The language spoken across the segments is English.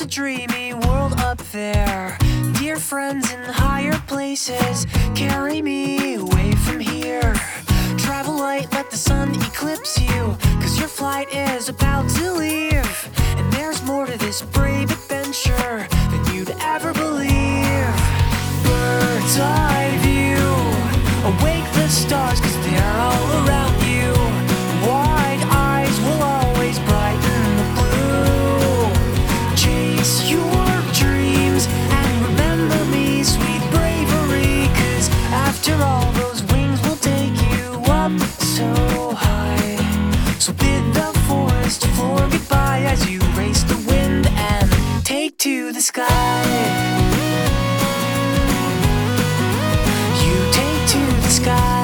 dreamy world up there. Dear friends in higher places, carry me away from here. Travel light, let the sun eclipse you, 'cause your flight is about to leave. And there's more to this brave adventure than you'd ever believe. Bird's eye view, awake the stars, 'cause they're all around you. Wide eyes will always brighten the blue. Chase your dreams and remember me, sweet bravery, 'cause after all, those wings will take you up so high. So bid the forest floor goodbye as you race the wind and take to the sky. You take to the sky.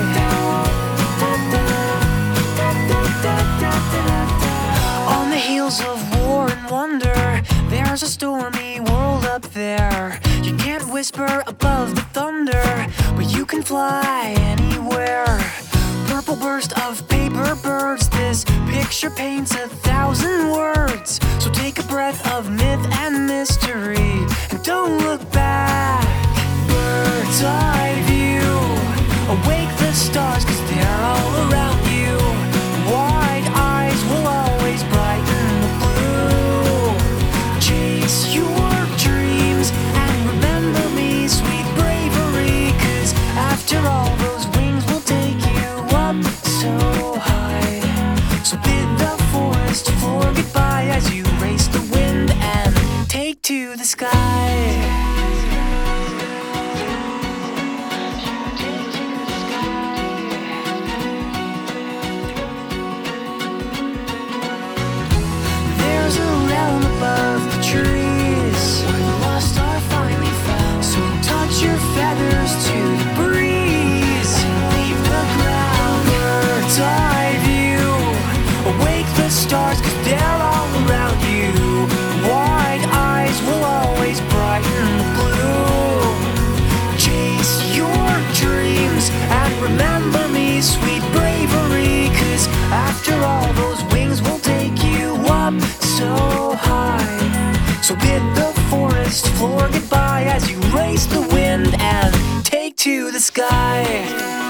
On the heels of war and wonder, there's a stormy world up there. You can't whisper above the thunder, but you can fly anywhere. Purple burst of paper birds, this picture paints 1,000 words. So take a breath of myth and mystery and don't look back. Bird's eye view, awake the stars, 'cause they're all around you. Wide eyes will always brighten the blue. Chase your dreams and remember me, sweet bravery, 'cause after all, those wings will take you up so high. So bid the forest floor goodbye as you race the wind and take to the sky. There's a realm above the trees where the lost are finally found. So touch your feathers to the breeze and leave the ground. Bird's eye view, awake the stars, 'cause they're all around you. Wide eyes will always brighten the blue. Chase your dreams and remember me, sweet bravery, 'cause after all, those wings will take you up so high. So bid the forest floor goodbye as you race the wind and take to the sky.